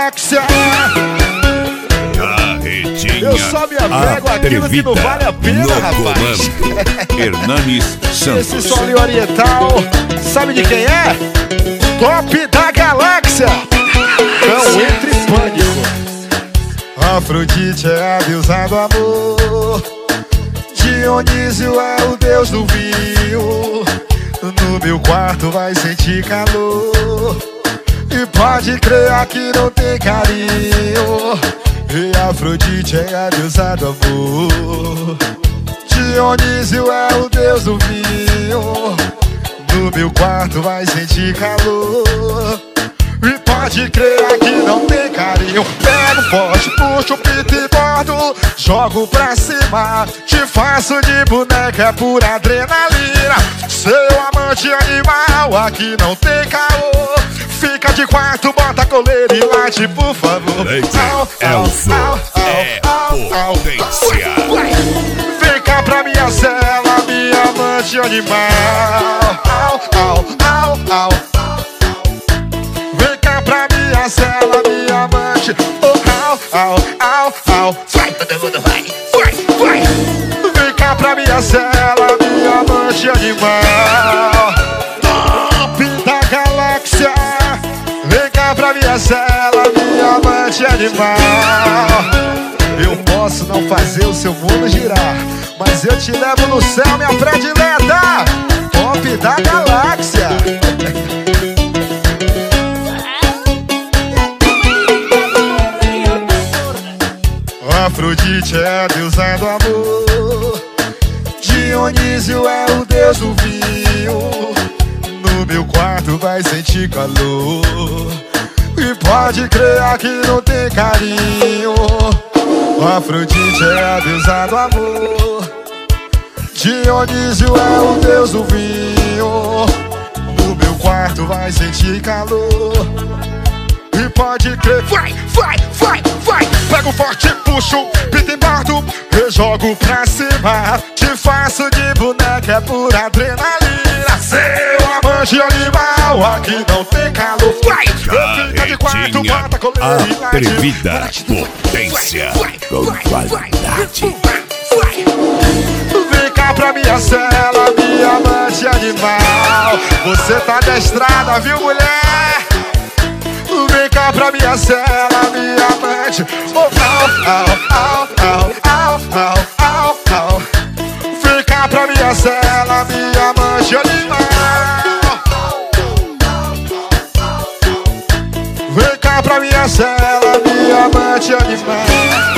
Galáxia. Eu só me apego àquilo que não vale a pena, no rapaz. Comando, Hernanes Santos. Esse solinho oriental, sabe de quem é? Top da Galáxia. Não entre em pânico. Afrodite é a deusa do amor, Dionísio é o deus do vinho. No meu quarto vai sentir calor, e pode crer aqui não tem carinho. E Afrodite é a deusa do amor, Dionísio é o deus do vinho. No meu quarto vai sentir calor, e pode crer aqui não tem carinho. Pego forte, puxo o pito e bordo, jogo pra cima, te faço de boneca, é pura adrenalina. Seu amante animal, aqui não tem caô. Fica de quarto, bota a coleira e late, por favor. Potência. Vem cá pra minha cela, minha amante animal. Vem cá pra minha cela, minha amante. Vai, todo mundo vai. Vem cá pra minha cela, minha amante animal. Top da Galáxia. Vem cá pra minha cela, minha amante animal. Eu posso não fazer o seu mundo girar, mas eu te levo no céu, minha predileta. Top da Galáxia. Afrodite é a deusa do amor, Dionísio é o deus do vinho. No meu quarto vai sentir calor, e pode crer aqui não tem carinho. Afrodite é a deusa do amor, Dionísio é o deus do vinho. No meu quarto vai sentir calor, e pode crer. Vai. Pego forte, puxo, pito e bordo, eu jogo pra cima, te faço de boneca, é pura adrenalina. Seu amante animal, aqui não tem calor. Fica de quarto, bota a coleira e late. Atrevida, potência, com qualidade. Vem cá pra minha cela, minha amante animal. Você tá adestrada, viu, mulher? Vem cá pra minha cela, minha amante. Vem cá pra minha cela, minha amante animal. Vem cá pra minha cela, minha amante animal.